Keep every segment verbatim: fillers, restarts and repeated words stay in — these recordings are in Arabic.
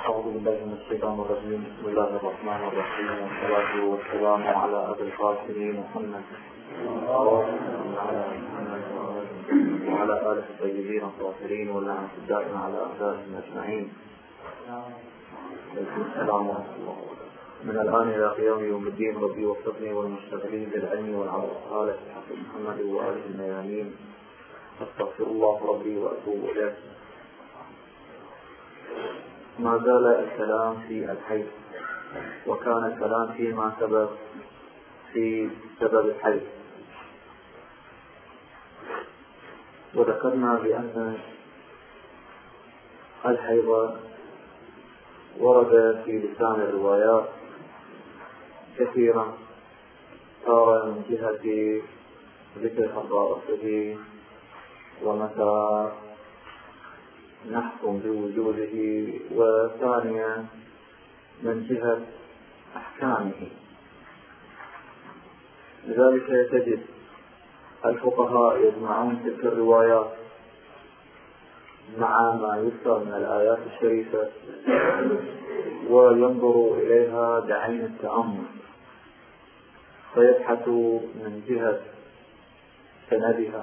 أعوذ بالله من الشيطان الرجيم. بسم الله الرحمن الرحيم، والصلاة والسلام على أبي القاسم محمد وعلى آله الطيبين الطاهرين واللعنة الدائمة على أعدائهم أجمعين. السلام عليكم. من الآن إلى قيام يوم الدين ربي وفقني والمشتغلين بالعلم والعمل الصالح بحق محمد وآله الميامين. أستغفر الله ربي وأتوب إليه. ما زال الكلام في الحيض، وكان الكلام فيما سبق في سبب الحيض، وذكرنا بأن الحيض ورد في لسان الروايات كثيرا، صار من جهة ذكر خصائصه ومتى نحكم بوجوده، وثانيا من جهة أحكامه. لذلك تجد الفقهاء يجمعون تلك الروايات مع ما يذكر من الآيات الشريفة وينظروا إليها بعين التأمل، فيبحثوا من جهة سندها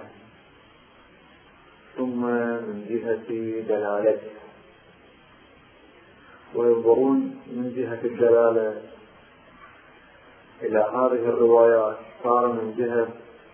ثم من جهة دلالتها، وينظرون من جهة الدلالة إلى هذه الروايات صار من جهة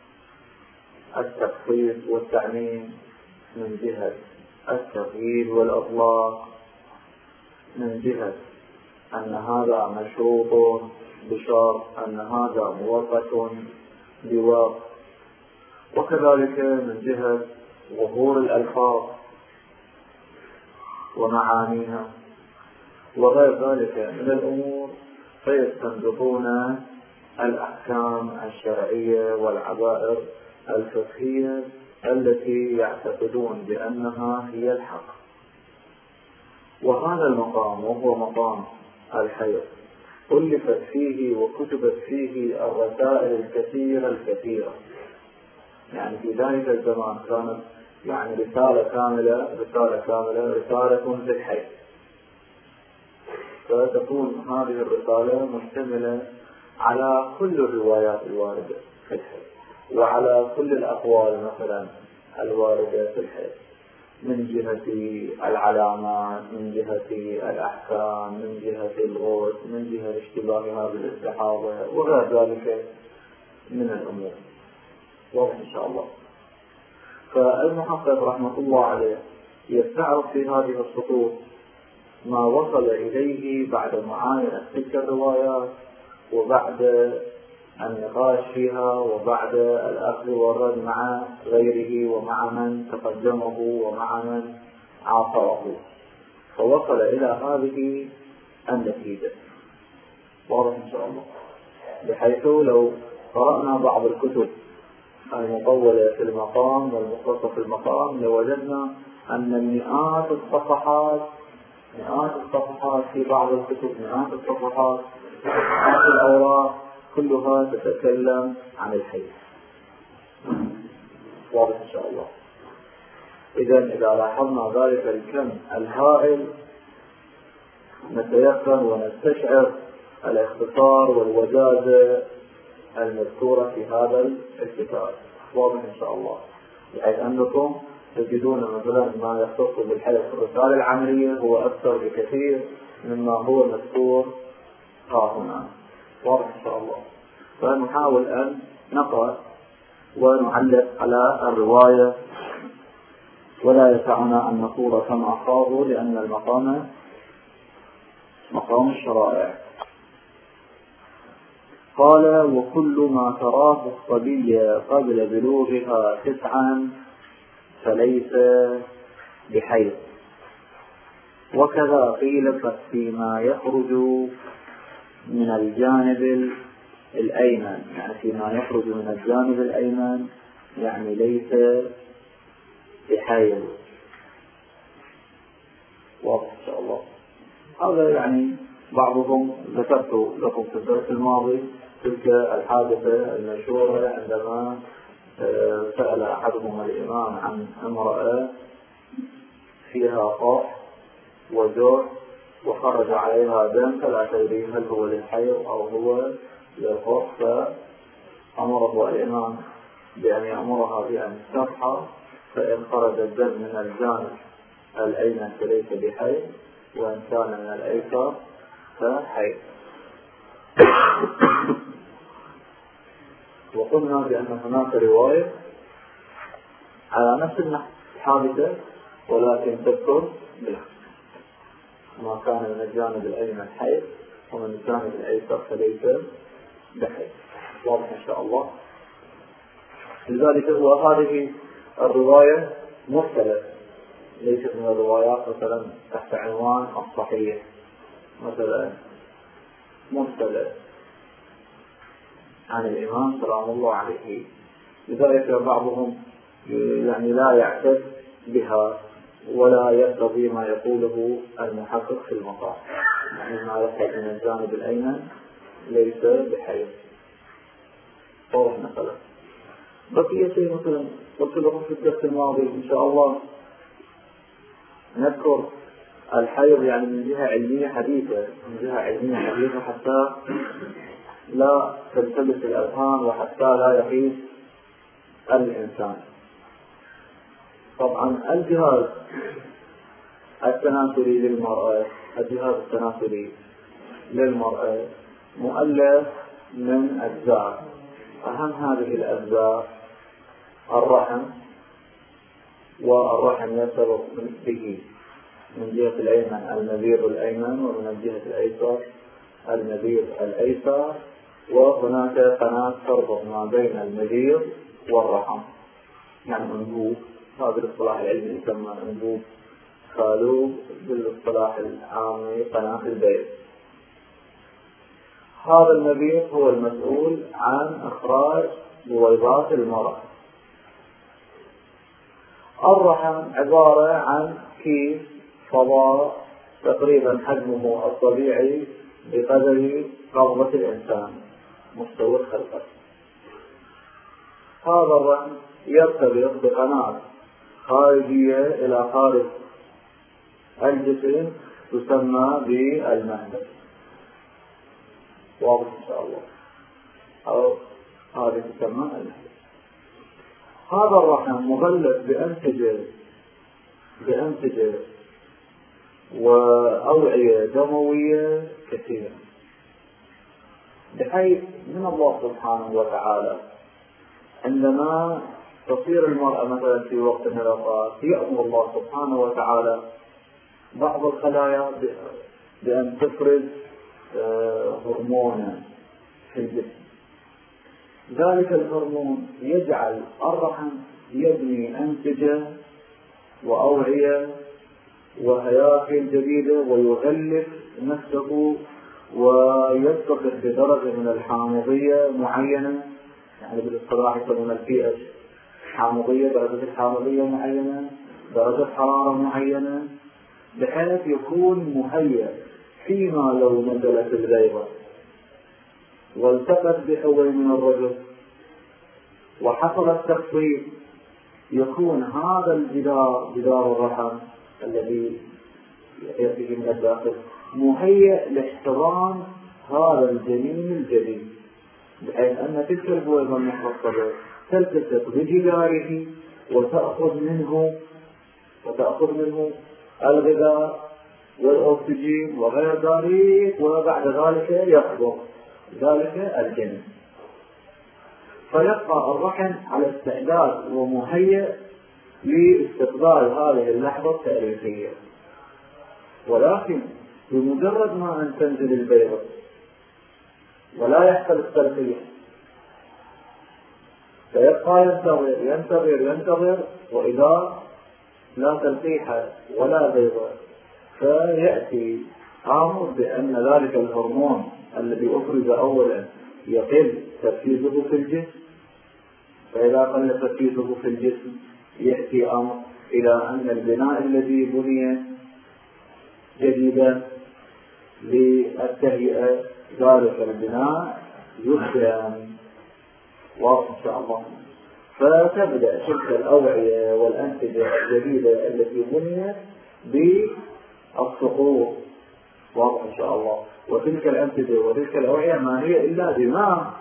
التخصيص والتعميم، من جهة التقييد والإطلاق، من جهة أن هذا مشروط بشرط، أن هذا مؤقت بوقت، وكذلك من جهة ظهور الألفاظ ومعانيها وغير ذلك من الأمور، فيستنبطون الأحكام الشرعية والعبائر الفقهية التي يعتقدون بأنها هي الحق. وهذا المقام وهو مقام الحيض ألفت فيه وكتبت فيه الرسائل الكثيرة الكثيرة. يعني في ذلك الزمان كانت يعني رسالة كاملة رسالة كاملة رسالة في الحيض، فتكون هذه الرسالة مشتملة على كل الروايات الواردة في الحيض، وعلى كل الأقوال مثلا الواردة في الحيض، من جهة العلامات، من جهة الأحكام، من جهة الغسل، من جهة اشتباهها بالاستحاضة وغير ذلك من الأمور. واضح إن شاء الله. فالمحقق رحمة الله عليه يستعرض في هذه السطور ما وصل إليه بعد معاينة تلك الروايات، وبعد النقاش فيها، وبعد الأخذ والرد مع غيره ومع من تقدمه ومع من عاصره، فوصل إلى هذه النتيجة. واضح إن شاء الله. بحيث لو قرأنا بعض الكتب المطولة في المقام والمختصة في المقام لوجدنا أن مئات الصفحات مئات الصفحات في بعض الكتب، مئات الصفحات مئات الأوراق كلها تتكلم عن الحيض. واضح إن شاء الله. إذن إذا لاحظنا ذلك الكم الهائل نتيقن ونستشعر الاختصار والوجازة المذكورة في هذا الكتاب. واضح إن شاء الله. بحيث أنكم تجدون مثلا ما يختص بالحيض في الرسالة العملية هو أكثر بكثير مما هو مذكور ها هنا. واضح إن شاء الله. فنحاول أن نقرأ ونعلق على الرواية، ولا يسعنا أن نقول كما أخاذوا، لأن المقام مقام الشرائع. قال: وكل ما تراه الصبي قبل بلوغها تسعا فليس بحيض، وكذا قيل فيما يخرج من الجانب الأيمن، يعني فيما يخرج من الجانب الأيمن يعني ليس بحيض. واضح إن شاء الله. هذا يعني بعضهم ذكرت لكم في الدرس الماضي تلك الحادثة المشهورة عندما سأل أحدهم الإمام عن امرأة فيها قاح وجرح وخرج عليها دم فلا تدري هل هو للحيض أو هو للغسل، فأمره الإمام بأن يأمرها بأن ترحى، فإن خرج الدم من الجانب الأيمن فليس بحيض، وإن كان من الأيسر فحيض. وقلنا بأن هناك رواية على نفس الحادثة ولكن تذكر بالعكس، ما كان من الجانب الأيمن حيض ومن الجانب الأيسر فليس بحيض. واضح إن شاء الله. لذلك هو هذه الرواية مرسلة، ليست من الروايات مثلا تحت عنوان الصحيح مثلا مرسلة عن الإمام سلام الله عليه. لذلك بعضهم يعني لا يعتد بها ولا يقتضي ما يقوله المحقق في المطاف، يعني ما يخرج من الجانب الأيمن ليس بحيض. واضح مثلا. بقي شيء مثلا قلت لكم في الدرس الماضي إن شاء الله نذكر الحيض يعني من جهة علمية حديثة، من جهة علمية حديثة حتى لا تلتبس الأذهان وحتى لا يحيز الإنسان. طبعا الجهاز التناسلي للمرأة الجهاز التناسلي للمرأة مؤلف من أجزاء. أهم هذه الأجزاء الرحم، والرحم يرتبط به من جهة الأيمن المبيض الأيمن، ومن الجهة الأيسر المبيض الأيسر، وهناك قناة تربط ما بين المبيض والرحم، يعني أنبوب. هذا الاصطلاح العلمي يسمى أنبوب خالوب، بالاصطلاح العامي قناة البيض. هذا المبيض هو المسؤول عن إخراج بويضات المرأة. الرحم عبارة عن كيس فضاء تقريبا حجمه الطبيعي بقدر قبضة الإنسان مستوى الخلقة. هذا الرحم يرتبط بقناة خارجية إلى خارج الجسم تسمى بالمهبل. واضح إن شاء الله، أو هذه تسمى المهبل. هذا الرحم مغلف بأنسجة بأنسجة وأوعية دموية كثيرة، بحيث من الله سبحانه وتعالى عندما تصير المرأة مثلا في وقت من الأوقات يأمر الله سبحانه وتعالى بعض الخلايا بأن تفرز هرمونا في الجسم. ذلك الهرمون يجعل الرحم يبني أنسجة وأوعية وهياكل جديدة ويغلف نفسه ويتصل بدرجة من الحامضية معينة، يعني بالاصطلاح يسمونها البي اتش، حامضية، درجة الحامضية معينة، درجة حرارة معينة، بحيث يكون مهيأ فيما لو نزلت البيضة والتقت بحوي من الرجل وحصل التخصيب، يكون هذا الجدار جدار الرحم الذي يأتي من الداخل مهيأ لاحتضان هذا الجنين الجديد، بحيث أن تلك البويضة المخصبة تلتصق بجداره وتأخذ منه وتأخذ منه الغذاء والأكسجين وغير ذلك، وبعد ذلك يخرج ذلك الجنين، فيبقى الرحم على استعداد ومهيئ لاستقبال هذه اللحظة التاريخية. ولكن بمجرد ما أن تنزل البيضة ولا يحصل التلقيح فيبقى ينتظر ينتظر ينتظر وإذا لا تلقيح ولا بيضة فيأتي أمر بأن ذلك الهرمون الذي أفرز أولا يقل تركيزه في الجسم، فإذا قل تركيزه في الجسم يأتي أمر إلى أن البناء الذي بني جديدا للتهيئة ذلك البناء يهدم. واضح إن شاء الله. فتبدأ تلك الأوعية والأنسجة الجديدة التي بنيت بالسقوط واضح إن شاء الله. وتلك الأنسجة وتلك الأوعية ما هي إلا دماء،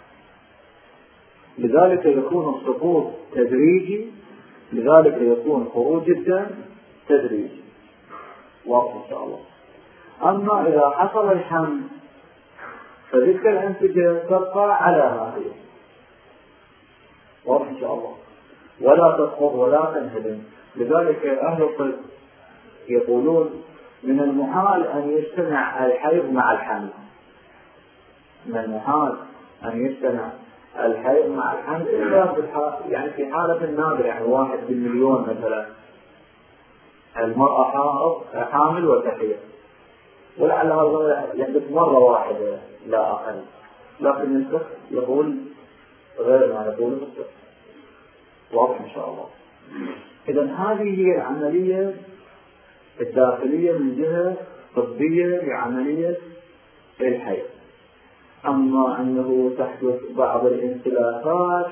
لذلك يكون السقوط تدريجي، لذلك يكون خروج الدم تدريجي. واضح إن شاء الله. أما إذا حصل الحمل فتلك الأنسجة تبقى على ما هي. واضح إن شاء الله، ولا تسقط ولا تنهدم. لذلك أهل الطب يقولون من المحال أن يجتمع الحيض مع الحمل، من المحال أن يجتمع الحيض مع الحمل إلا في يعني في حالة نادرة، يعني واحد بالمليون مثلا المرأة حامل وتحيض، ولعل هذا يحدث مرة واحدة لا أقل، لكن الفقه يقول غير ما يقول الفقه. واضح إن شاء الله. إذن هذه هي العملية الداخلية من جهة طبية لعملية الحيض. أما أنه تحدث بعض الانسلاخات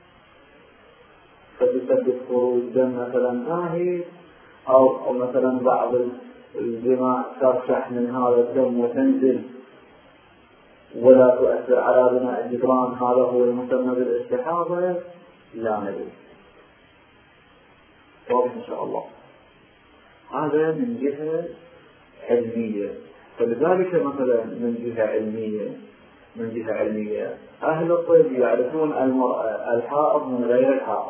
فتسبب خروج دم مثلا باهي، أو, أو مثلا بعض الدماء ترشح من هذا الدم وتنزل ولا تؤثر على بناء الجدران، هذا هو المسمى بالاستحاضة، لا ندري. واضح إن شاء الله. هذا من جهة علمية. فلذلك مثلا من جهة علمية من جهة علمية أهل الطب يعرفون المرأة الحائض من غير الحائض.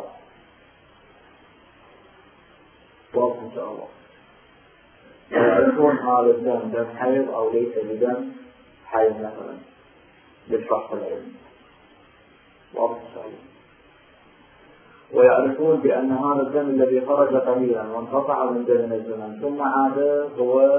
واضح إن شاء الله. يعرفون هذا الدم دم حيض أو ليس بدم حيض مثلا بالفحص العلمي. واضح إن شاء الله. ويعرفون بأن هذا الدم الذي خرج قليلا وانقطع من دم الزمن ثم عاد هو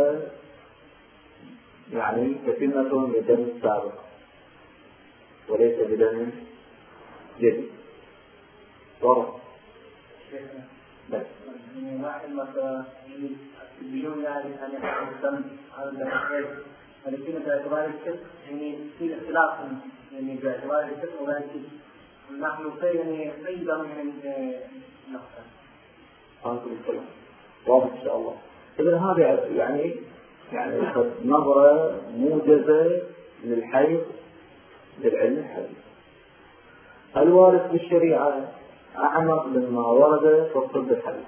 يعني تتمة للدم السابق وليس بدم جديد. واضح؟ بس واحد مثلا بدون ذلك أن يحصل الدم هذا الدم الحيض، ولكن باعتبار الكل يعني في اختلاف يعني باعتبار الكل وذلك نحن في يعني أيضا من النقطة. أنتم الكلام واضح إن شاء الله. إذا هذا يعني يعني نظرة موجزة للحيض بالعلم الحديث. الوارد في الشريعة أعمق مما ورد في الطب الحديث،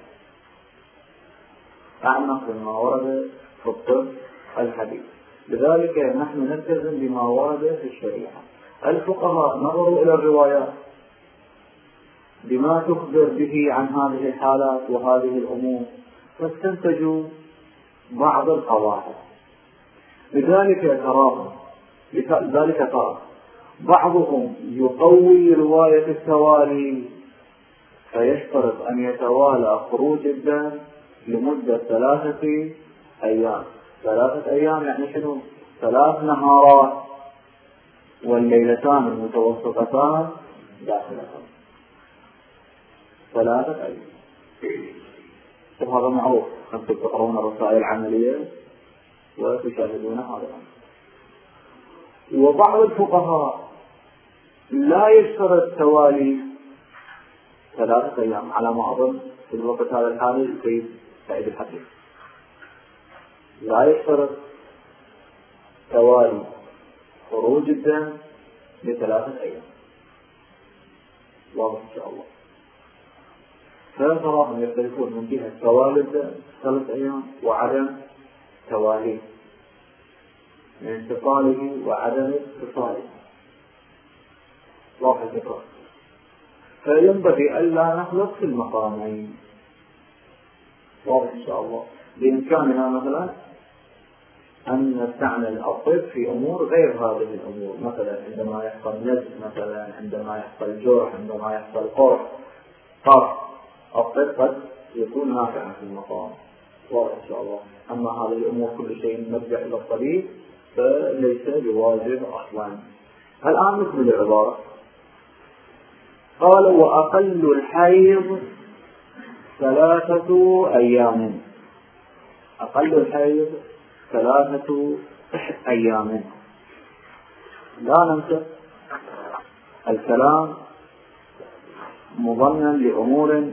أعمق مما ورد في الطب الحديث. لذلك نحن نلتزم بما ورد في الشريعة. الفقهاء نظروا إلى الروايات بما تخبر به عن هذه الحالات وهذه الأمور فاستنتجوا بعض القواعد. لذلك تراهم لذلك ترى بعضهم يقوي رواية التوالي فيشترط أن يتوالى خروج الدم لمدة ثلاثة أيام. ثلاثة أيام يعني شنو؟ ثلاث نهارات والليلتان المتوسطتان داخلتان، ثلاثة أيام. وهذا معروف، أنتم تقرؤون الرسائل العملية وتشاهدون هذا. وبعض الفقهاء لا يشترط توالي ثلاثة أيام على ما أظن في الوقت هذا الحالي السيد سعيد الحكيم، لا يشترط توالي خروج الدم لثلاثة أيام. واضح إن شاء الله. فتراهم يختلفون من جهة توالي الدم ثلاثة أيام وعدم تواليه، من انفصاله وعدم اتصاله. واضح الفكرة. فينبغي ألا نخلط في المقامين. واضح إن شاء الله. بإمكاننا مثلا أن نستعمل الطب في أمور غير هذه الأمور، مثلا عندما يحصل نزف، مثلا عندما يحصل جرح، عندما يحصل قرح طرح، الطب قد يكون نافعا في المقام. واضح إن شاء الله. أما هذه الأمور كل شيء نرجع إلى الطبيب فليس بواجب أصلا. الآن مثل العبارة قال وأقل الحيض ثلاثة أيام. أقل الحيض ثلاثة أيام. لا ننسى الكلام مضمن لأمور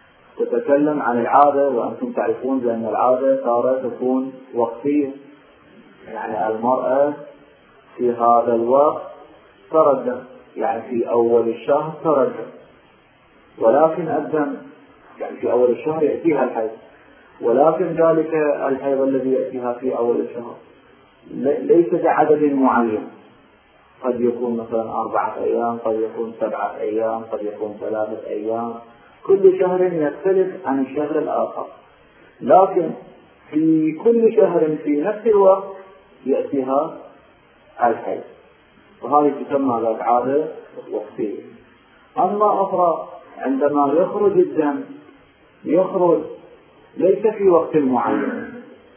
تتكلم عن العادة، وأنتم تعرفون بأن العادة تارة تكون وقتية يعني المرأة في هذا الوقت تردد، يعني في أول الشهر تردد، ولكن الدم يعني في أول الشهر يأتيها الحيض، ولكن ذلك الحيض الذي يأتيها في أول الشهر ليس بعدد معين، قد يكون مثلا أربعة أيام، قد يكون سبعة أيام، قد يكون ثلاثة أيام، كل شهر يختلف عن الشهر الآخر، لكن في كل شهر في نفس الوقت يأتيها الحيض، وهذه تسمى ذات عادة وقتية. أما أخرى عندما يخرج الدم يخرج ليس في وقت معين،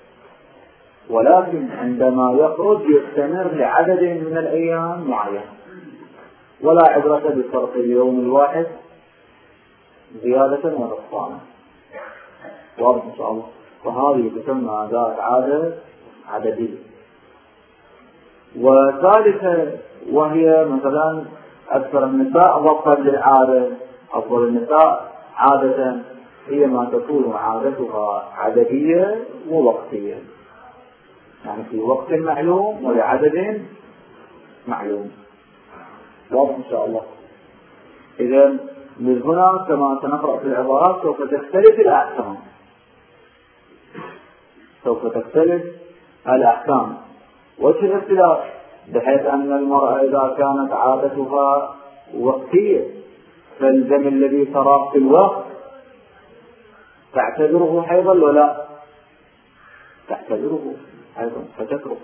ولكن عندما يخرج يستمر لعدد من الأيام معين، ولا عبرة بفرق اليوم الواحد زيادة ونقصانا. واضح إن شاء الله. فهذه تسمى ذات عادة عددية. وثالثة وهي مثلا أكثر النساء ضبطا للعادة، أفضل النساء عادة هي ما تكون عادتها عددية ووقتية، يعني في وقت معلوم ولعدد معلوم. واضح إن شاء الله. إذا من هنا كما سنقرأ في العبارات سوف تختلف الأحكام، سوف تختلف الأحكام. وجه الاختلاف بحيث أن المرأة إذا كانت عادتها وقتية فالدم الذي تراه في الوقت تعتبره حيضا ولا تعتبره حيضا فتترك.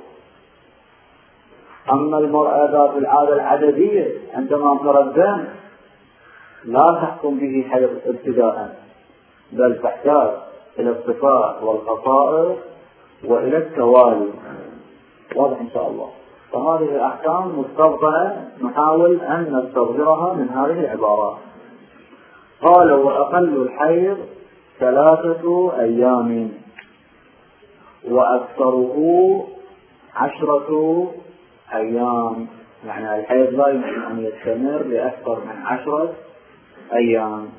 أما المرأة ذات العادة العددية عندما ترى الدم لا تحكم به حيض ابتداء، بل تحتاج إلى الصفات والخصائص وإلى التوالي. واضح إن شاء الله. فهذه الأحكام مستبطنة نحاول أن نستظهرها من هذه العبارات. قال وأقل الحيض ثلاثة أيام وأكثره عشرة أيام، يعني الحيض لا يمكن أن يستمر لأكثر من عشرة أيام.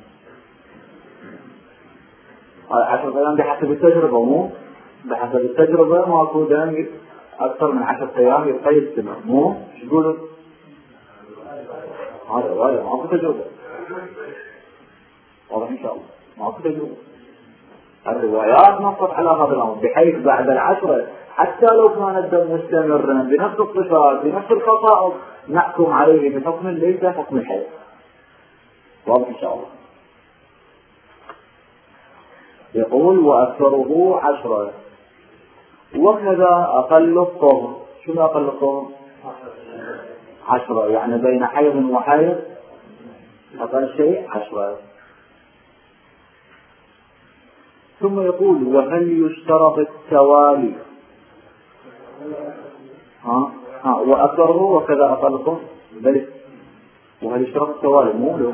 عشرة أيام بحسب التجربة، مو بحسب التجربة ماكو دم أكثر من عشرة أيام يبقى يستمر، مو شو تقولوا؟ هذا هذا ماكو تجربة. واضح إن شاء الله ماكو تجربة. الروايات نصت على هذا الأمر بحيث بعد العشرة حتى لو كان الدم مستمرا بنفس الصفات بنفس الخصائص نحكم عليه بحكم ليس حكم الحيض. واضح إن شاء الله. يقول وأكثره عشرة وكذا أقل الطهر. شنو أقل الطهر؟ عشرة، يعني بين حيض وحيض أقل شيء عشرة. ثم يقول وهل يشترط التوالي؟ ها ها وأكثره وكذا أقل الطهر، بل وهل يشترط التوالي مو له.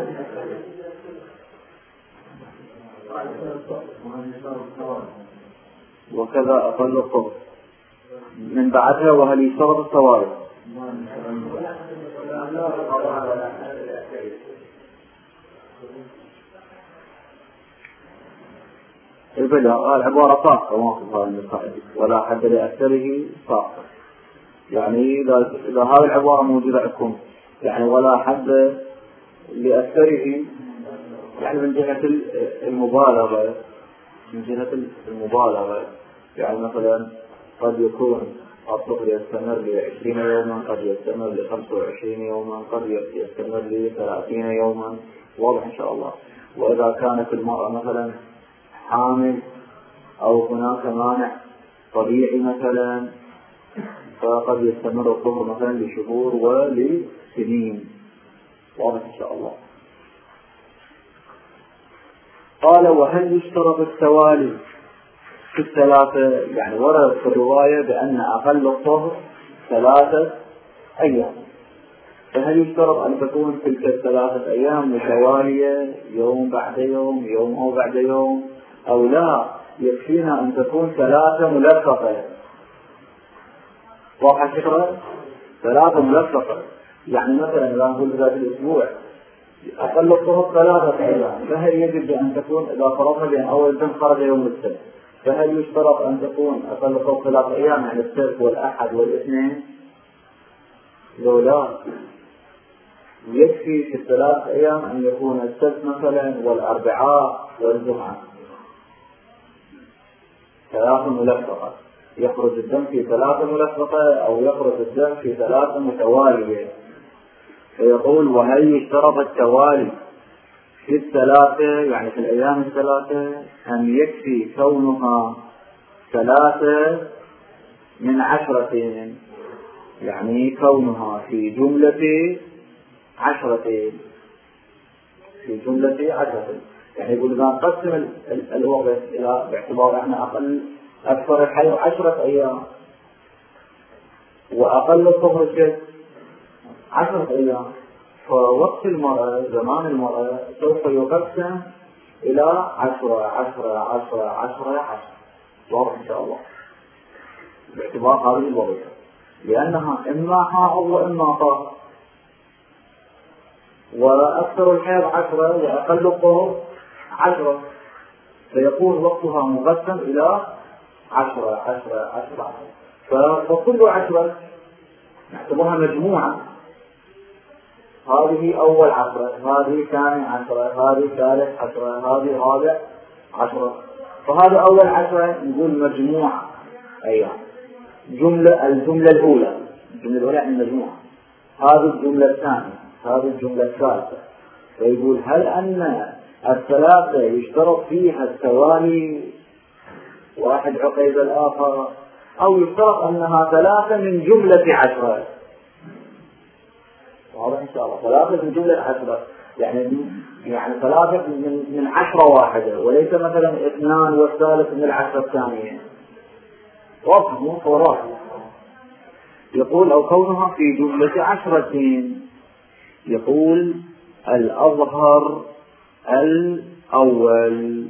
وكذا أقل الطهر من بعدها وهل يشترط التوالي. البدء العبارة صاحة واقفة المسائل ولا حد لأكثره صاحة، يعني إذا هذه العبارة موجودة عندكم يعني ولا حد لأكثره، يعني من جهة المبالغة، من جهة المبالغة يعني مثلا قد يكون الطهر يستمر لعشرين يوما، قد يستمر لخمسة وعشرين يوما، قد يستمر لثلاثين يوما. واضح إن شاء الله. وإذا كانت المرأة مثلا حامل أو هناك مانع طبيعي مثلا فقد يستمر الطهر مثلا لشهور ولسنين. واضح إن شاء الله. قال وهل يشترط التوالي في الثلاثة؟ يعني ورد في الرواية بأن أقل الطهر ثلاثة أيام، فهل يشترط أن تكون تلك الثلاثة أيام متوالية يوم بعد يوم يوم أو بعد يوم، أو لا يكفينا أن تكون ثلاثة ملفقة؟ واضح الفكرة؟ ثلاثة ملفقة، يعني مثلا إذا نقول ذات الأسبوع أقل الطهر ثلاثة أيام، فهل يجب أن تكون إذا فرضنا بأن أول دم خرج يوم السبت فهل يشترط أن تكون أقل فوق ثلاث أيام يعني السبت والأحد والاثنين؟ لو لا، يكفي في الثلاث أيام أن يكون السبت مثلا والأربعاء والجمعة ثلاثة ملفقة، يخرج الدم في ثلاثة ملفقة أو يخرج الدم في ثلاثة متوالية. فيقول وهل يشترط التوالي في الثلاثة يعني في الأيام الثلاثة أم يكفي كونها ثلاثة من عشرتين، يعني كونها في جملة عشرتين في جملة عشرتين. يعني يقول إذا نقسم الوقت إلى باعتبار أن أقل أكثر الحي عشرة أيام وأقل الطهر ست عشرة أيام، فوقت المرأة زمان المرأة سوف يقسم إلى عشرة عشرة عشرة عشرة عشرة واضح إن شاء الله باعتبار هذه الوظيفة، لأنها إما حائض وإما طاهر، وأكثر الحيض عشرة وأقل الطهر عشرة، فيكون وقتها مقسم إلى عشرة عشرة عشرة. فكل عشرة نعتبرها مجموعة، هذه أول عشرة، هذه ثاني عشرة، هذه ثالث عشرة، هذه رابع عشرة، فهذا أول عشرة نقول مجموعة أيام. جملة الجملة الأولى الجملة الأولى يعني مجموعة، هذه الجملة الثانية، هذه الجملة الثالثة. فيقول هل أن الثلاثة يشترط فيها التوالي واحد عقيد الآخر، أو يشترط أنها ثلاثة من جملة عشرة؟ واضح إن شاء الله، ثلاثة من جملة عشرة يعني يعني ثلاثة من من عشرة واحدة، وليس مثلا اثنان والثالث من العشرة الثانية. واضح مو صورات. يقول أو كونها في جملة عشرتين. يقول الأظهر الأول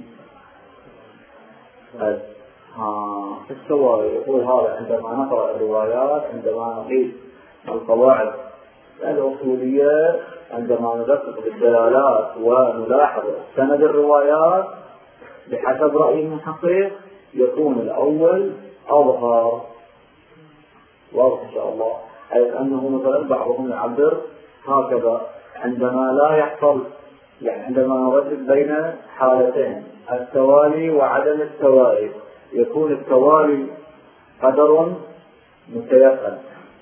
ها في السواء. يقول هذا عندما نقرأ الروايات، عندما نقيس القواعد الأصولية، عندما ندقق بالدلالات ونلاحظ سند الروايات بحسب رأي المحقق يكون الأول أظهر. واضح إن شاء الله، حيث أنه مثلا بعضهم يعبر هكذا عندما لا يحصل، يعني عندما نرتب بين حالتين التوالي وعدم التوالي، يكون التوالي قدر متيقن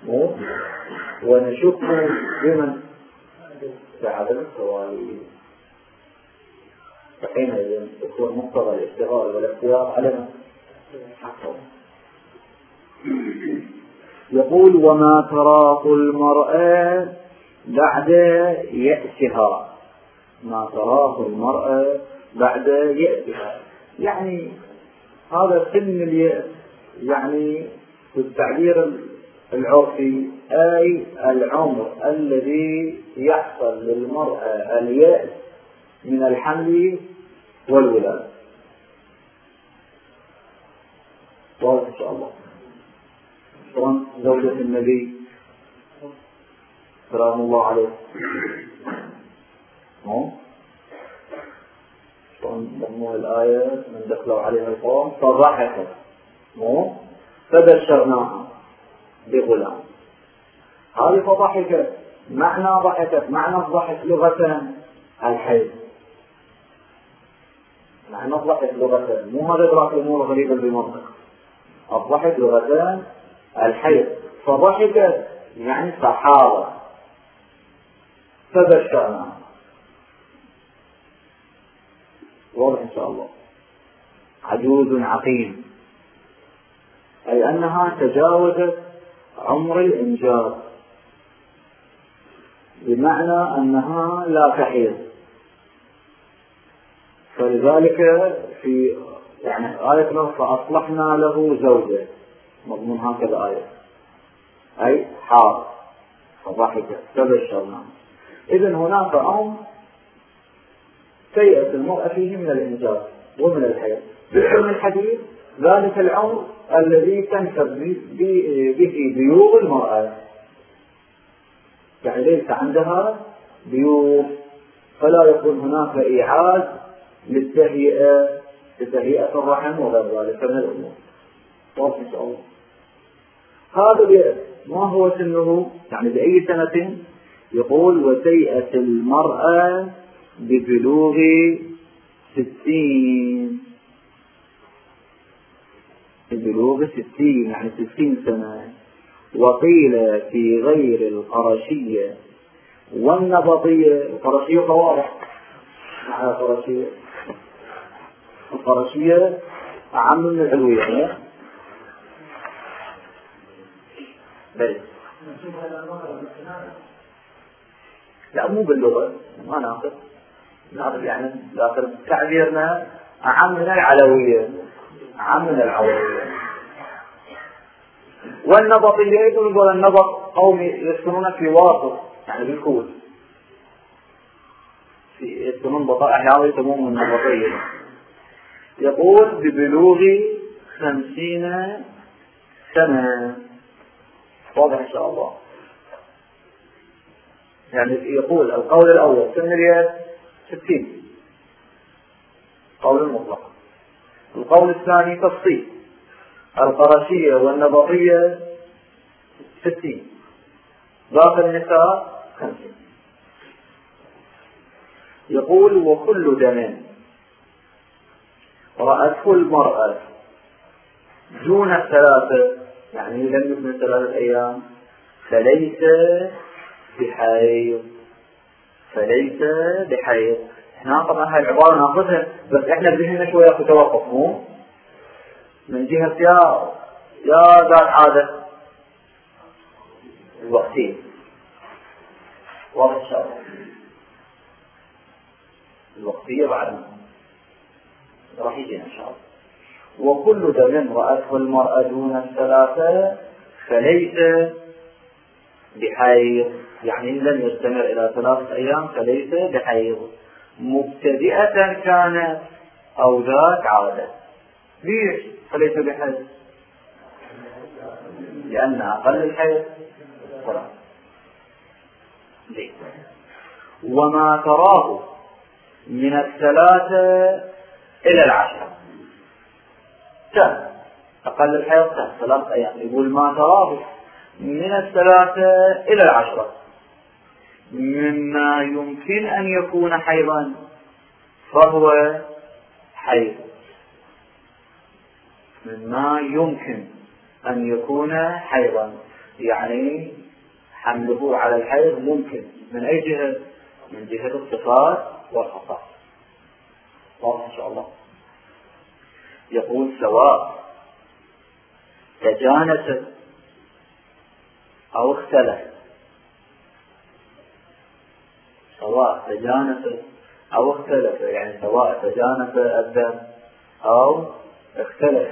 ونشك بمن بعدم التوالي، فحينئذ يكون مقتضى الاشتغال والاختيار على من حصل. يقول وما تراق المرأة بعد يأسها، ما تراق المرأة بعد يأسها يعني هذا سن اليأس، يعني في التعبير العرفي أي العمر الذي يحصل للمرأة اليأس من الحمل والولادة. واضح إن شاء الله. طبعا زوجة النبي سلام الله عليه ضموا الآية من دخلوا عليها القوم فضحكت فبشرناها بغلام. هذه فضحكت، معنى ضحكت، معنى الضحك لغة الحيض، معنى الضحك لغة مو هذا إدراك الأمور غريبة بالمنطق. الضحك لغة الحيض، فضحكت يعني صحابة فبشرناها. واضح إن شاء الله. عجوز عقيم أي أنها تجاوزت عمر الإنجاب، بمعنى أنها لا تحيض. فلذلك في يعني آية نص فأصلحنا له زوجة، مضمون هكذا آية أي حاضر فضحكت فبشرناها. إذن هناك أمر تيأس المرأة فيه من الإنجاب ومن الحيض بحكم الحديث، ذلك العمر الذي تنفذ به بيوض المرأة، يعني ليس عندها بيوض، فلا يكون هناك إعادة للتهيئة لتهيئة الرحم وغير ذلك من الأمور. واضح إن شاء الله. هذا ما هو سنه؟ يعني بأي سنة؟ يقول وتيأس المرأة ببلوغ ستين، ببلوغ ستين يعني ستين سنة. وقيل في غير القرشية والنبطية. القرشية طوارئ معنى القرشية، القرشية أعم من العلوية. بل لا مو باللغة ما ناخذ ناخذ يعني لكن تعبيرنا أعم من العلوية، أعم من العلوية. والنبطية يقول النبط قوم يسكنون في واسط يعني بالكوت، في يسكنون بطائح يعني يسمون النبطية. يقول ببلوغ خمسين سنة. واضح إن شاء الله. يعني يقول القول الأول سن الياس ستين قول المطلق. القول الثاني تفصيل القرشية والنبطية ستين، باقي النساء خمسين. يقول وكل دم رأته المرأة دون الثلاثة يعني لم يكن ثلاثة أيام فليس بحيض، فليس بحيض. احنا طبعا هاي العبارة ناخذها بس احنا ذهننا شوية تتوقف مو من جهة يا يا ذات عادة الوقتية. واضح إن شاء الله. الوقتية بعد راح يجينا إن شاء الله. وكل دم رأته المرأة دون الثلاثة فليس بحيض يعني لم يستمر إلى ثلاثة أيام فليس بحيض مبتدئة كانت أو ذات عادة. ليش فليس بحيض؟ لأن أقل الحيض صلاة. وما تراه من الثلاثة إلى العشرة كان أقل الحيض كان ثلاثة أيام. يقول ما تراه من الثلاثة إلى العشرة مما يمكن أن يكون حيضا فهو حيض. مما يمكن أن يكون حيضا يعني حمله على الحيض ممكن من أي جهة؟ من جهة الصفات والخصائص. واضح إن شاء الله. يقول سواء تجانس أو اختلف، سواء تجانس أو اختلف يعني سواء تجانس الدم أو اختلف.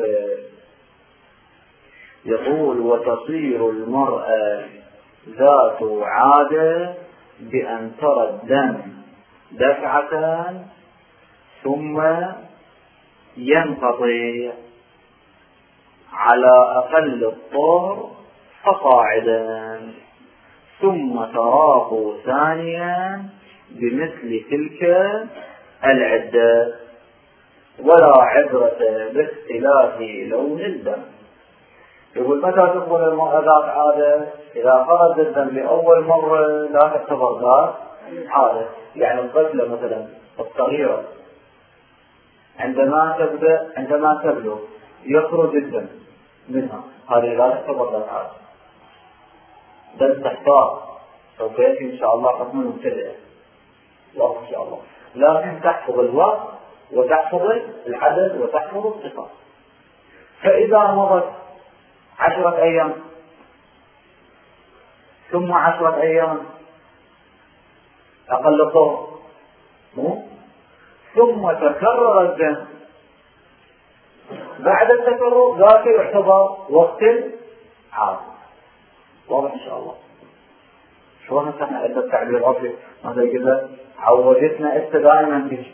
يقول وتصير المرأة ذات عادة بأن ترى الدم دفعة ثم ينقطع على أقل الطهر فصاعدا ثم تراه ثانيا بمثل تلك العدة ولا عبرة باختلاف لون الدم. يقول متى تكون المرأة ذات عادة؟ إذا خرج الدم لأول مرة لا تعتبر ذات عادة. يعني الطفلة مثلا الصغيرة عندما تبدأ عندما تبلغ يخرج الدم منها هذه لا تعتبر ذات عادة بل تحتاج سوف يأتي إن شاء الله حكم مبتدئ واضح إن شاء الله. لكن تحفظ الوقت وتحفظ العدد وتحفظ الصفات. فإذا مضت عشرة أيام ثم عشرة أيام أقل الطهر ثم تكرر الدم بعد التكرر ذاك يعتبر وقت عادي. واضح إن شاء الله. شو نحن عدة تعبير عرفي مثلا كذا عودتنا إنت دائما تجي.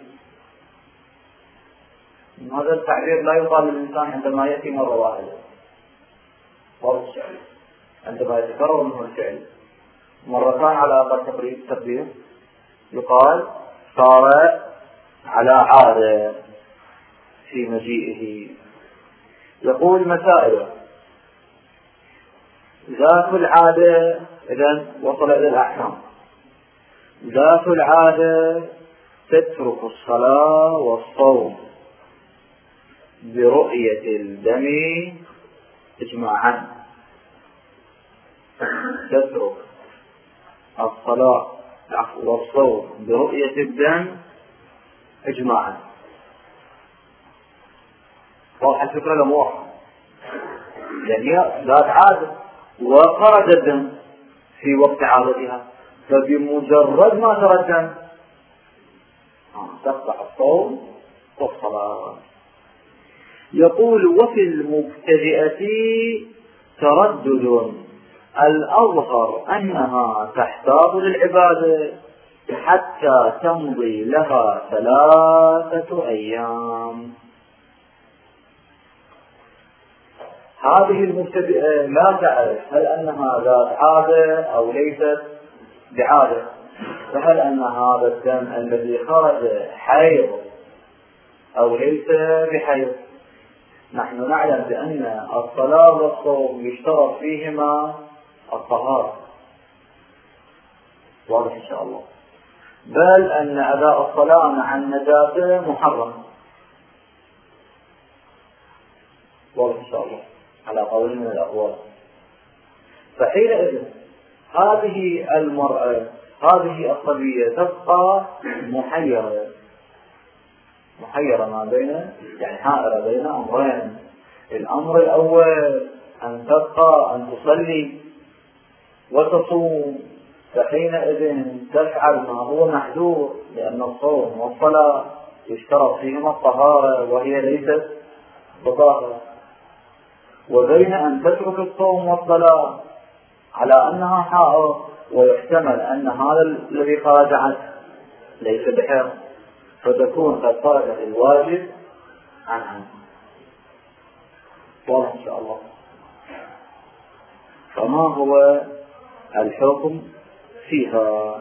هذا التعبير لا يقال للإنسان عندما يأتي مرة واحدة. واضح الشعر عندما يتكرر منه الفعل مرتان على أقل تقريب تقدير يقال صار على عادة. في مجيئه. يقول مسائل ذات العادة، إذن وصل إلى الأحكام. ذات العادة تترك الصلاة والصوم برؤية الدم إجماعا. تترك الصلاة والصوم برؤية الدم إجماعا. واضح الفكرة لم واضح؟ يعني ذات عادة وخرج الدم في وقت عادتها، فبمجرد ما ترى الدم تقطع الصوم والصلاة. يقول وفي المبتدئة تردد، الأظهر أنها تحتاج للعبادة حتى تمضي لها ثلاثة أيام. هذه المبتدئة لا تعرف هل أنها ذات عادة أو ليست بعادة، فهل أن هذا الدم الذي خرج حيض أو ليس بحيض. نحن نعلم بأن الصلاة والصوم يشترط فيهما الطهارة، واضح إن شاء الله، بل أن أداء الصلاة مع النجاسة محرم، واضح إن شاء الله على قول من الأقوال. فحينئذ هذه المرأة هذه الصبية تبقى محيرة محيرة ما بين يعني حائرة بين أمرين. الأمر الأول أن تبقى أن تصلي وتصوم، فحينئذ تفعل ما هو محذور، لأن الصوم والصلاة يشترط فيهما الطهارة وهي ليست بطاهرة، وبين أن تترك الصوم والصلاة على أنها حائض ويحتمل أن هذا الذي خرج عنه ليس بحيض، فتكون قد خرجت الواجب عنها. واضح إن شاء الله. فما هو الحكم فيها؟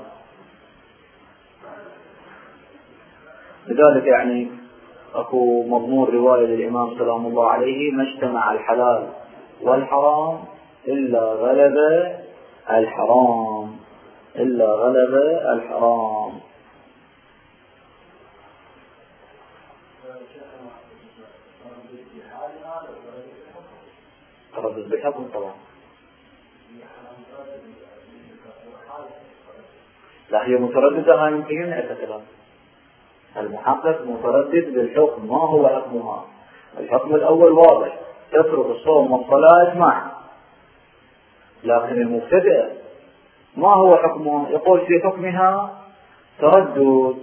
لذلك يعني أكو مضمون رواية للإمام سلام الله عليه: ما اجتمع الحلال والحرام إلا غلب الحرام إلا غلب الحرام. تردد بحكم طبعا، لا هي مترددة، هاي يمكن اعتقدها. المحقق متردد بالحكم، ما هو حكمها؟ الحكم الأول واضح، تترك الصوم والصلاة معا، لكن المبتدئ ما هو حكمه؟ يقول في حكمها تردد.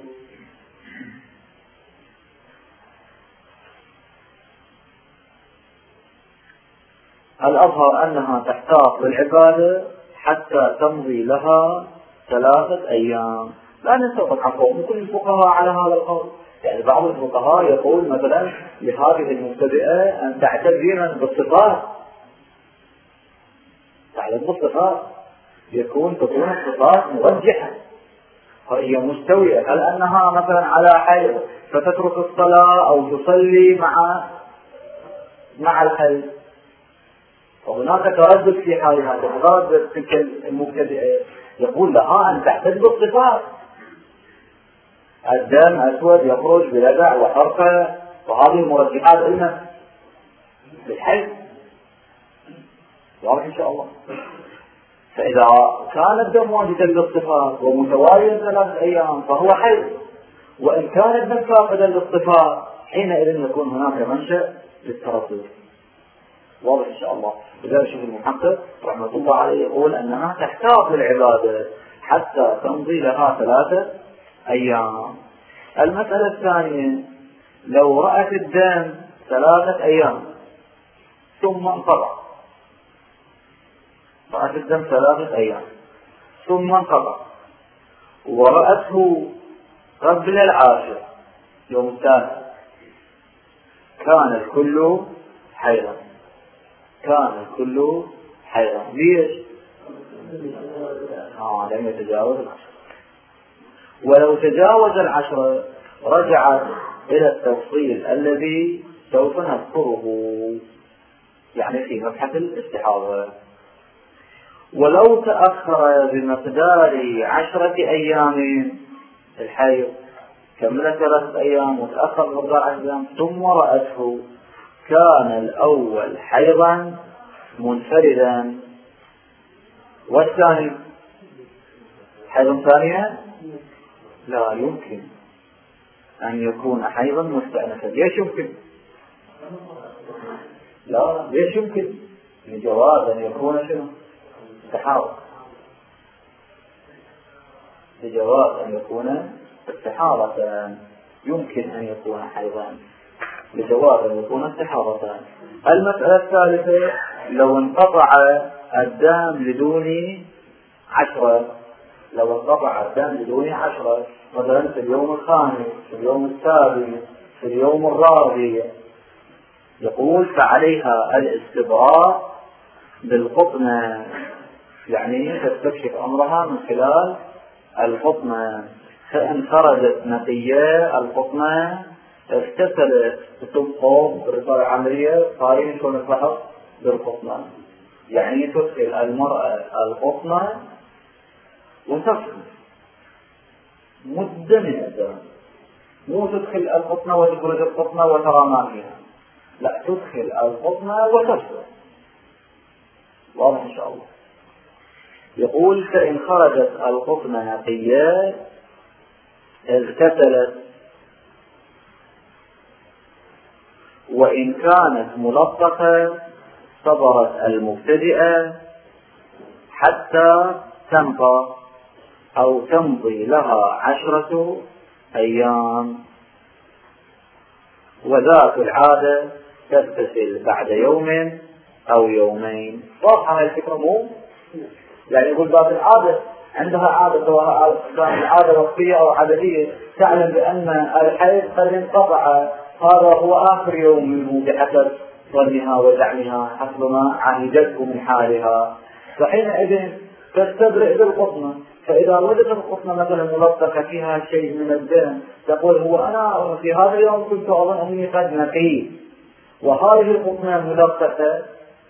الأظهر أنها تحتاج للعبادة حتى تمضي لها ثلاثة أيام. لا نستطيع حقهم كل الفقهاء على هذا القول. يعني بعض الفقهاء يقول مثلا لهذه المبتدئة أن تعتبر بالصفات، تعلم بالصفات يكون تكون الصفات مرجحة، فهي مستوية. هل أنها مثلا على حيض فتترك الصلاة أو تصلي مع مع الحيض، وهناك تردد في حالها. تردد تلك المبتدئة يقول لها أن تعتد بالصفات، الدم أسود يخرج بلدع وحرقة، وهذه المرجحات علما بالحيض، واضح إن شاء الله. فإذا كان الدم واجدا للصفات ومتواليا ثلاثة أيام فهو حيض، وإن كان الدم فاقدا للصفات حينئذ يكون هناك منشأ للتردد، واضح إن شاء الله. لذلك شوف المحقق رحمة الله عليه يقول أنها تحتاج للعبادة حتى تمضي لها ثلاثة أيام. المسألة الثانية: لو رأت الدم ثلاثة أيام ثم انقطع، رأت الدم ثلاثة أيام ثم انقطع، ورأته قبل العاشر يوم الثالث، كان الكل حيضا، كان الكل حيضا. ليش؟ آه لم يتجاوز العشر. ولو تجاوز العشر رجعت إلى التفصيل الذي سوف نذكره يعني في مبحث الاستحاضة. ولو تأخر بمقدار عشرة أيام الحيض، كمل ثلاثة أيام وتأخر بمقدار عشرة أيام ثم رأته، كان الأول حيضا منفردا والثاني حيضا ثانيا، لا يمكن أن يكون حيضا مستأنفا. ليش يمكن؟ لا ليش يمكن؟ لجواز أن يكون شنو؟ استحاضة، لجواز أن يكون استحاضة، يمكن أن يكون حيضا لجواز أن يكون استحاضة. المسألة الثالثة، لو انقطع الدم لدون عشرة، لو انقطع الدم لدون عشرة، مثلا في اليوم الخامس، في اليوم السابع، في اليوم الرابع، يقول فعليها الاستبراء بالقطنة، يعني تستكشف أمرها من خلال القطنة. فإن خرجت نقية القطنة اغتسلت بتبقى برفاع عملية قارين شون الفحص بالقطنة، يعني تدخل المرأة القطنة وتفصل مدة من الدم، مو تدخل القطنة وتخرج القطنة وترى ما فيها، لا تدخل القطنة وتفصل. واضح إن شاء الله. يقول فإن خرجت القطنة نقية اغتسلت، وإن كانت ملطخة صبرت المبتدئة حتى تنقى أو تمضي لها عشرة أيام، وذات العادة تغتسل بعد يوم أو يومين. واضحة هاي الفكرة مو؟ يعني يقول ذات العادة عندها عادة، سواء كانت عادة وقتية أو عددية، تعلم بأن الحيض قد انقطع، هذا هو آخر يوم منه بحسب ظنها وزعمها حسب ما عهدته من حالها، فحينئذ تستبرئ بالقطنة. فإذا وجدت القطنة مثلا ملطخة فيها شيء من الدم، تقول هو أنا في هذا اليوم كنت أظن أني قد نقيت وهذه القطنة ملطخة،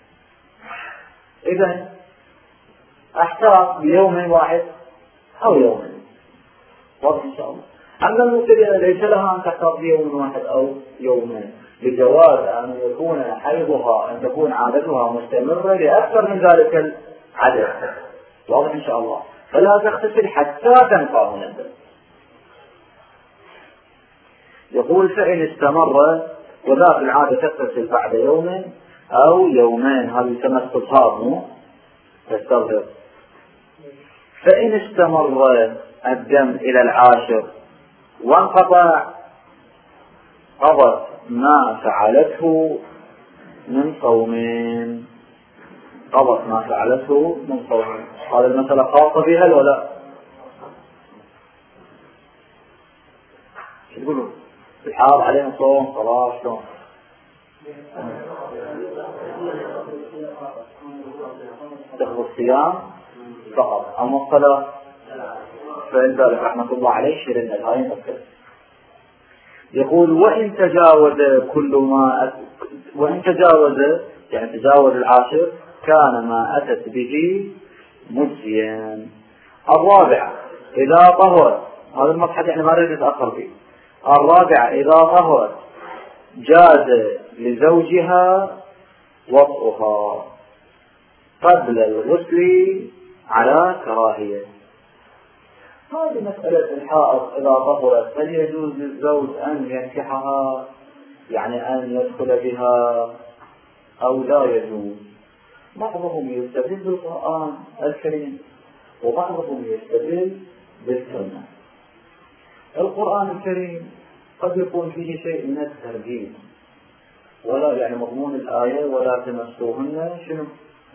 إذن أحتاط بيوم واحد أو يومين. واضح إن شاء الله. أما المبتدئة ليس لها أن تحتاط بيوم واحد أو يومين، لجواز أن يكون حيضها أن تكون عادتها مستمرة لأكثر من ذلك العدد. واضح إن شاء الله. فلا تغتسل حتى تنقى من الدم. يقول فإن استمر، وذات العادة تغتسل بعد يوم أو يومين، هذا يسمى استصهاب تستغرب. فإن استمر الدم إلى العاشر وانقطع، قضت ما فعلته من صومين، قضت ما فعلته من صومين. هذا المسألة خاصة بها ولا؟ شو تقولوا؟ الحاض عليهم صوم صلاة شلون؟ تأخذ الصيام فقط، أما الصلاة فإن ذلك رحمة الله عليه شرنا الآية مكتب. يقول وإن تجاوز كل ما أت... وإن تجاوز يعني تجاوز العاشر كان ما أتت به مجزيا. الرابعة إذا طهرت، هذا المبحث يعني ما نريد نتأخر فيه. الرابعة إذا طهرت جاز لزوجها وطئها قبل الغسل على كراهية. هذه مسألة الحائض إذا طهرت هل يجوز للزوج أن ينكحها، يعني أن يدخل بها أو لا يجوز؟ بعضهم يستدل بالقرآن الكريم وبعضهم يستدل بالسنة. القرآن الكريم قد يكون فيه شيء من الترغيب، ولا يعني مضمون الآية ولا تمسوهن شنو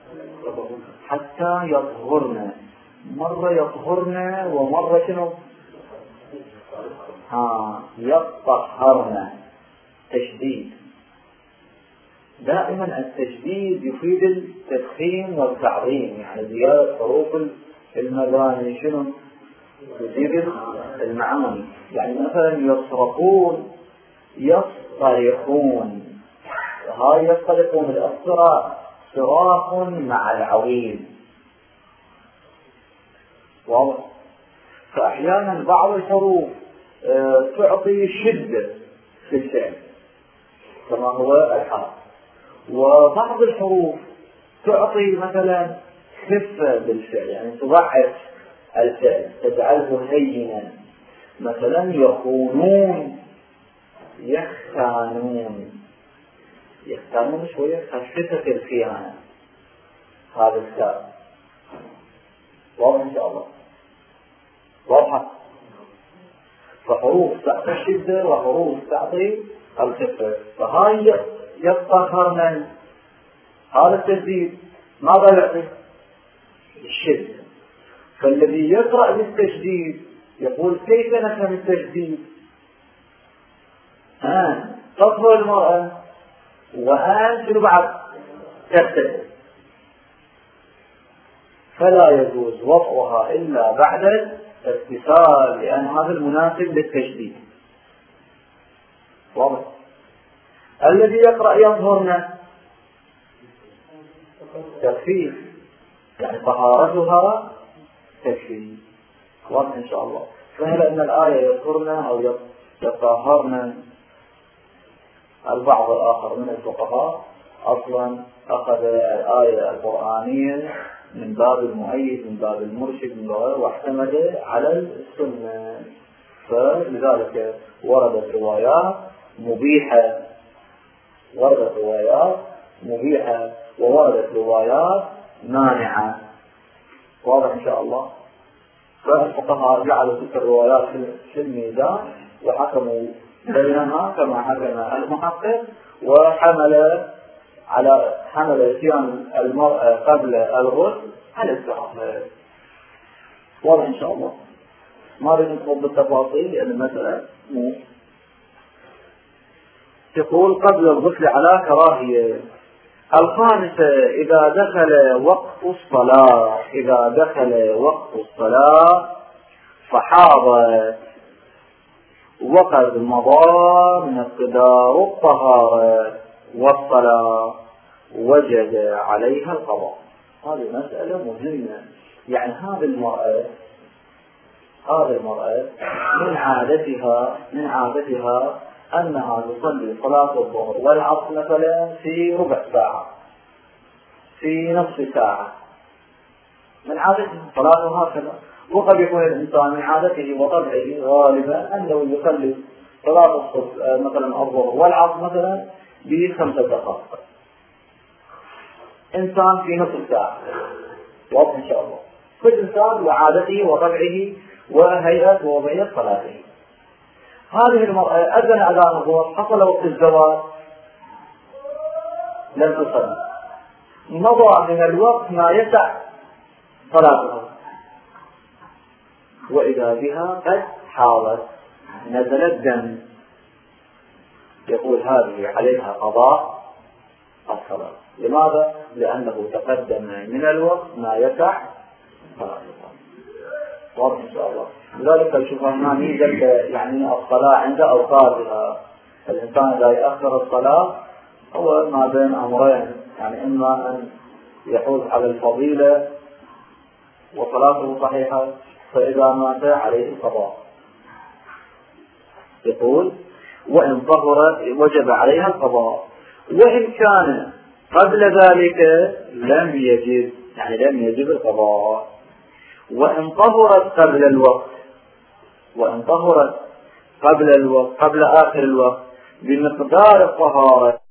حتى يطهرن، مرة يطهرن ومرة شنو ها يطهرن، تشديد. دائما التشديد يفيد التفخيم والتعظيم، يعني زيادة حروف المباني شنو يزيد المعاني. يعني مثلا يصرفون يصطرخون. هاي يصطرخون الصراخ صراخ مع العويل. واضح؟ فأحيانا بعض الحروف اه تعطي شدة في الفعل كما هو الحرف، وبعض الحروف تعطي مثلا خفة بالفعل، يعني تضعف الفعل تجعله هينا. مثلا يخونون، يختانون. يختانون شوية خففة الخيانة، هذا الكتاب. واضح إن شاء الله؟ واضحة؟ فحروف تعطي الشدة وحروف تعطي الخفة. فهاي يبقى من هذا التجديد ماذا يعطي؟ الشدة. فالذي يقرأ بالتجديد يقول كيف نفهم التجديد؟ ها تطهر المرأة وأن شنو بعد تغتسل، فلا يجوز وضعها إلا بعد الاغتسال، لأن هذا المناسب للتجديد. واضح؟ الذي يقرأ يظهرنا تكفير، يعني طهارتها تكفير. واضح إن شاء الله؟ فهل أن الآية يذكرنا أو يطهرنا؟ البعض الآخر من الفقهاء أصلا أخذ الآية القرآنية من باب المؤيد، من باب المرشد، من باب واحتمل على السنة، فلذلك وردت روايات مبيحة وردت روايات مبيحة ووردت روايات مانعة. واضح إن شاء الله؟ فالفقهاء جعلوا تلك الروايات في الميزان وحكموا بينها كما حكم المحقق، وحمل على حمل اتيان المرأة قبل الغسل على الكراهة. واضح إن شاء الله؟ ما أريد ندخل بالتفاصيل لأن المسألة مو. تقول قبل الغسل على كراهية. الخامسة إذا دخل وقت الصلاة إذا دخل وقت الصلاة فحاضت وقد مضى مقدار الطهارة والصلاة وجد عليها القضاء. هذه مسألة مهمة. يعني هذه المرأة هذه المرأة من عادتها من عادتها أنها تصلي صلاة الظهر والعصر مثلا في ربع ساعة، في نصف ساعة، من عادته صلاته هكذا. وقد يكون الإنسان من عادته وطبعه غالبا أنه يصلي صلاة الصبح مثلا الظهر والعصر مثلا بخمسة دقائق، إنسان في نصف ساعة. واضح إن شاء الله؟ كل إنسان وعادته وطبعه وهيئة ووضعية صلاته. هذه المرأة أذن أذان الظهر، حصل وقت الزواج لم تصلي، مضى من الوقت ما يسع صلاتها، وإذا بها قد حاضت نزل الدم. يقول هذه عليها قضاء الصلاة. لماذا؟ لأنه تقدم من الوقت ما يسع صلاتها. واضح إن شاء الله؟ لذلك الشبهة ما ميزة يعني الصلاة عند أوقاتها. الإنسان إذا يأخر الصلاة هو ما بين أمرين، يعني إما أن يحوز على الفضيلة وصلاته صحيحة، فإذا مات عليه القضاء. يقول وإن طهرت وجب عليها القضاء، وإن كان قبل ذلك لم يجب، يعني لم يجب القضاء. وإن طهرت قبل الوقت وإن طهرت قبل الوقت قبل آخر الوقت بمقدار الطهارة